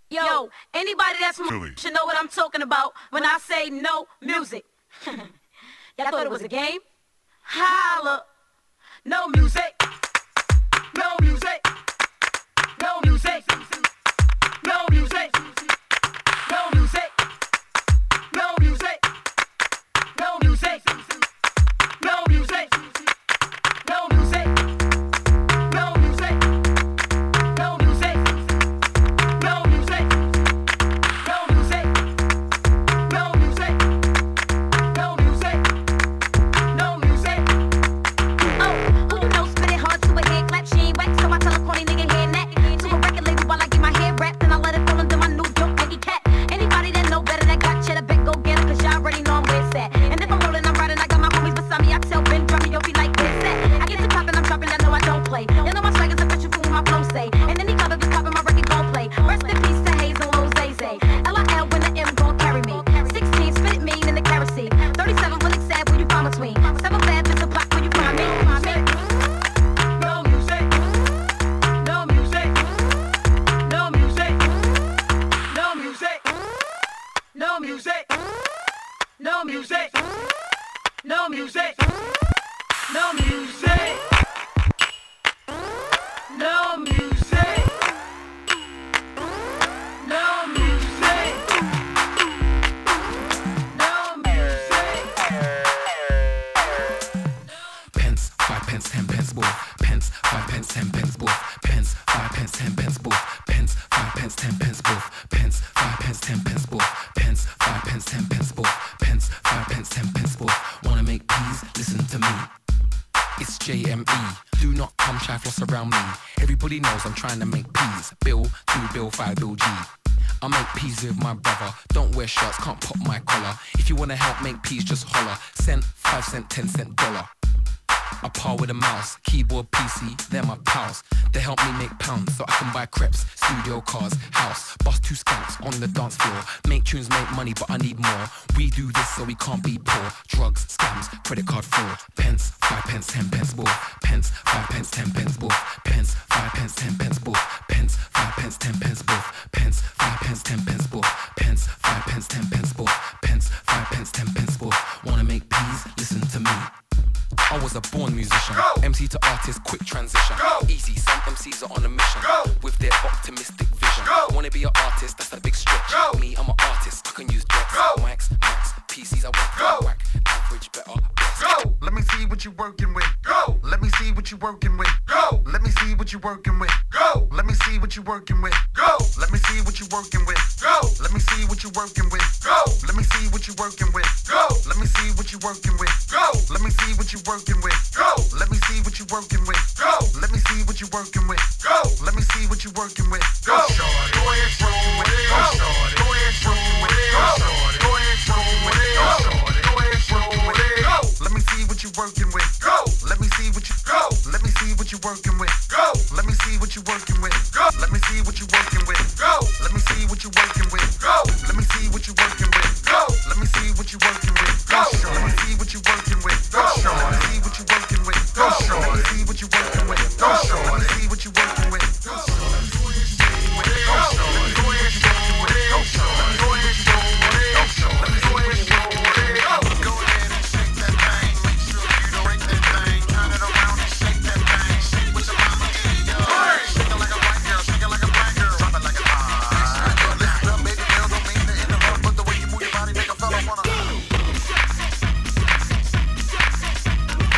Yo, anybody that's from Philly should know what I'm talking about when I say no music. Y'all thought it was a game? Holla. No music. No music. No music. No music. No music. No music. No music. No music. No music. No music. No music. No music. No music. No music. No music. No music. Oh, who knows? Spit it hard to a head clap. She ain't whack, so I tell a corny nigga head neck. To a record label while I get my head wrapped, and I let it fall under my New York Nike cat. Anybody that know better that got cheddar, bet go get it, cause y'all already know I'm where it's at. And if I'm rolling, I'm riding, I got my homies beside me. I tell Ben, drop me, yo, be like, where's that? I get to poppin', I'm dropping, I know I don't play. You know my swag is official for my flow say. And any club if it's poppin', my record gon' play. Rest in peace to Hayes and Lil Zay Zay. LIL when the M gon' carry me. 16, spit it mean in the kerosene. 37, really sad when you find between. 7 bad, bitch, a block when you find me. No music. No music. No music. No music. No music. No music. No music. No music. No music. No music. No music. Pence, 5 pence, 10 pence both. Pence, 5 pence, 10 pence both. Pence, 5 pence, 10 pence both. Pence, 5 pence, 10 pence both. Pence, 5 pence, 10 pence both. Pence, 5 pence, 10 pence both. Pence, 5 pence, 10 pence both. Wanna make peas? Listen to me. It's JME. Do not come try floss around me. Everybody knows I'm trying to make peas. Bill 2, Bill 5, Bill G. I make peas with my brother. Don't wear shirts, can't pop my collar. If you wanna help make peas, just holler. Cent, 5 cent, 10 cent dollar. I par with a mouse, keyboard, PC, they're my pals. They help me make pounds so I can buy crepes, studio cars, house. Bust 2 skanks on the dance floor. Make tunes, make money, but I need more. We do this so we can't be poor. Drugs, scams, credit card fraud. Pence, 5 pence, 10 pence both. Pence, 5 pence, 10 pence both. Pence, 5 pence, 10 pence both. Pence, 5 pence, 10 pence both. Pence, 5 pence, 10 pence both. Pence, 5 pence, 10 pence both. Pence, 5 pence, 10 pence both. Wanna make peas? Listen to me. I was a born musician. Go. MC to artist, quick transition. Go. Easy, some MCs are on a mission. Go. With their optimistic vision. Go. Wanna be an artist, that's a big stretch. Go. Me, I'm an artist, I can use decks. Mics, Macs, PCs, I work whack. Average, better, best. Go. Let me see what you working with. Go. Let me see what you working with. Go. Let me see what you working with. Go. Let me see what you working with. Go. Let me see what you working with. Go. Let me see what you working with. Go. Let me see what you working with. Go. Let me see what you working with. Go. Let me see what you working with. Go. Let me see what you working with. Go. Let me see what you working with. Go. Let me see what you working with. Go. Shorty, go ahead, working with it. Go. Shorty, go ahead, working with it. Go. Shorty, go ahead, working with it. Go. Shorty, go ahead, working with it. Go. Let me see what you working with. Go. Let me see what you go. Let me see what you working with. Go. Let me see what you working with. Go. Let me see what you working with. Go. Let me see what you working with. Go. Let me see what you working with. Go. Let me see what you working with. Go. Let me see what you working with. Go. Let me see what you working with. Go. Let me see what you working with. Go. Let me see what you working with. Go. Let me see what you working with. Go. Let me go ahead and working with it. Go. Let me go ahead and working with it. Go. Let me go ahead and working with it. Go ahead and shake that thing. Make sure you don't break that thing. Turn it around and shake that thing. Shake with your mama and yo. Shake it like a white girl. Shake it like a black girl. Drop it like a high. Listen up, baby girl. Don't mean to interrupt, but the way you move your body make a fella wanna.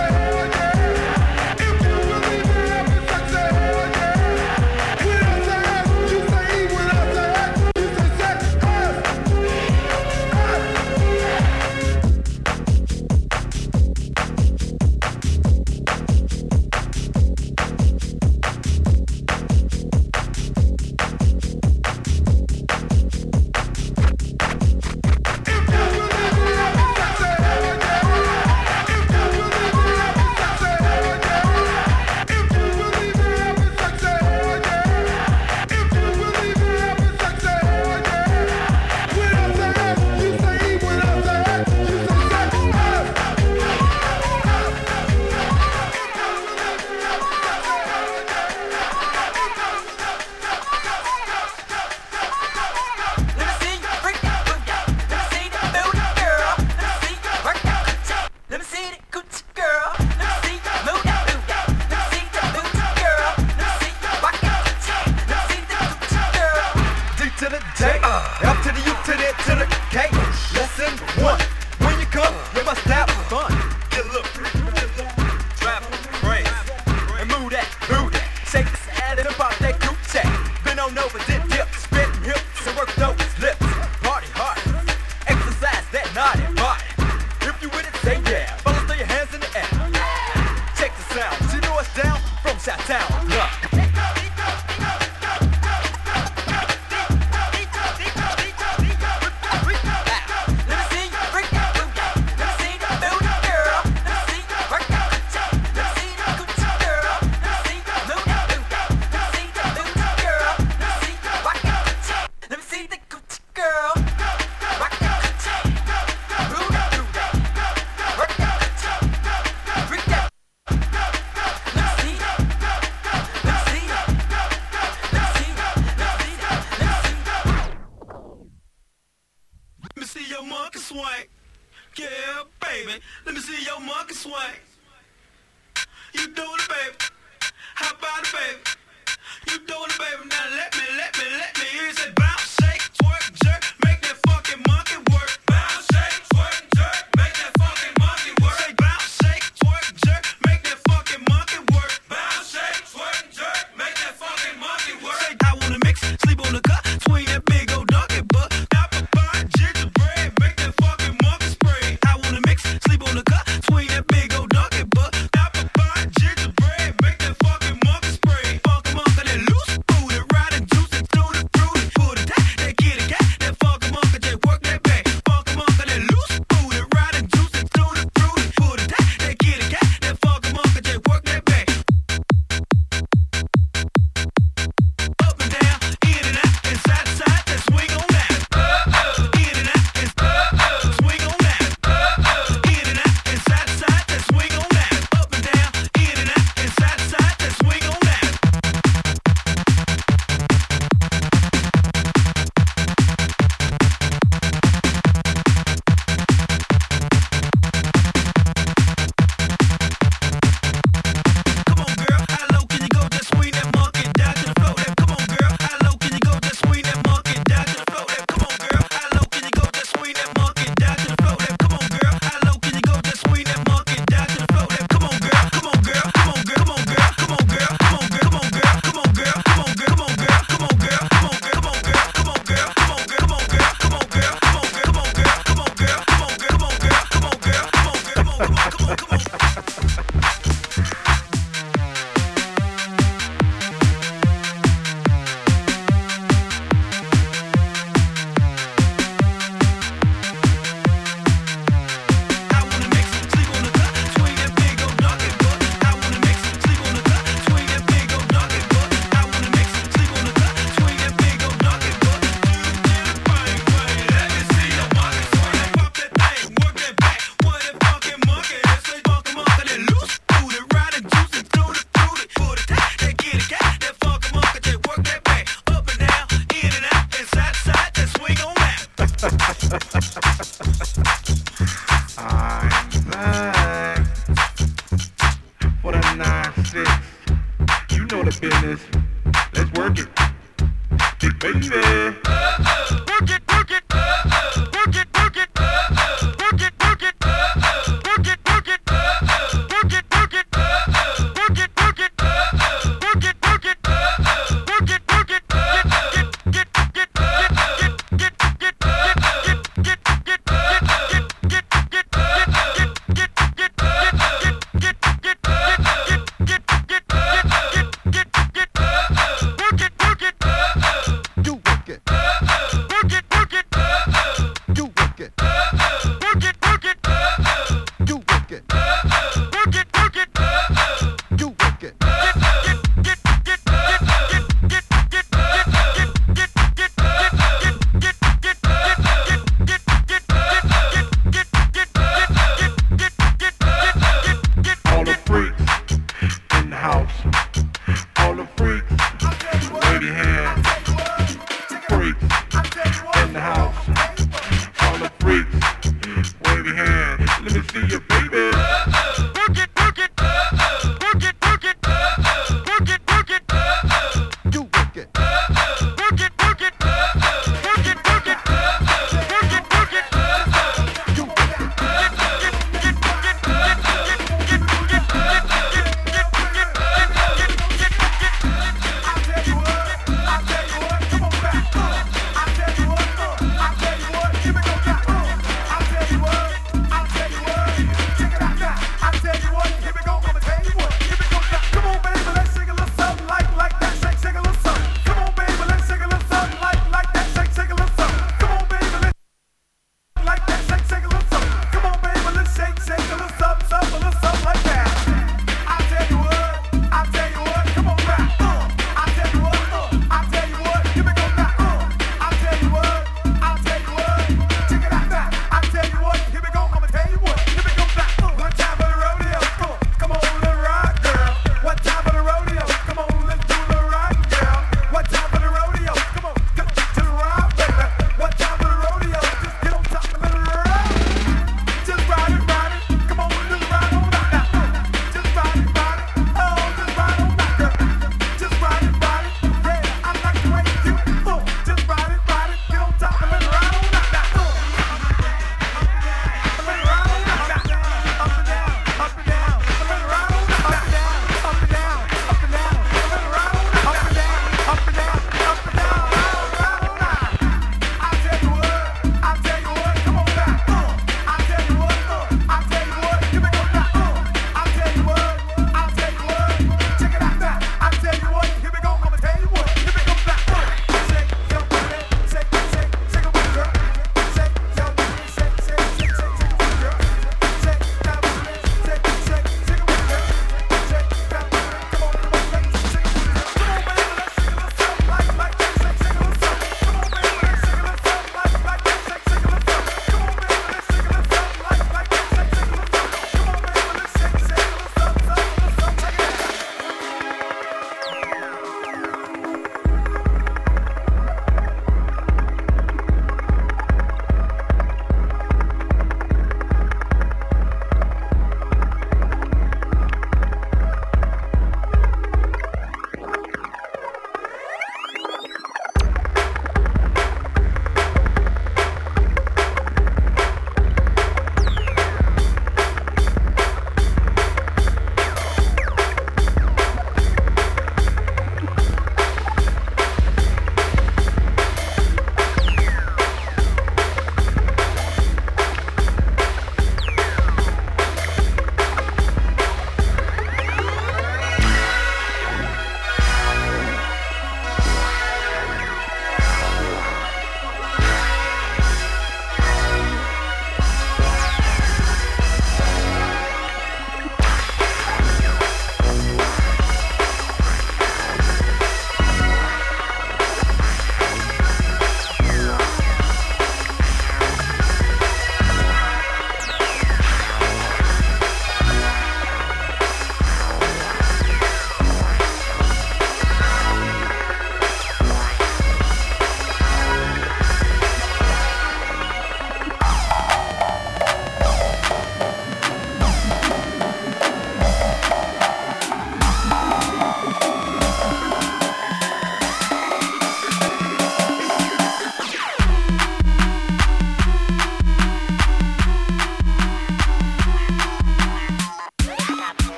Put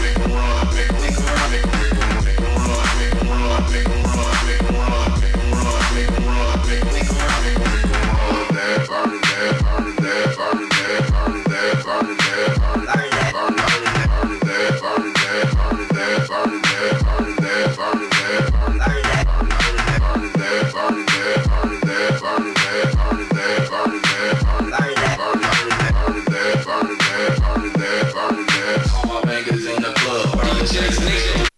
All my bangers in the club. DJ's Nation.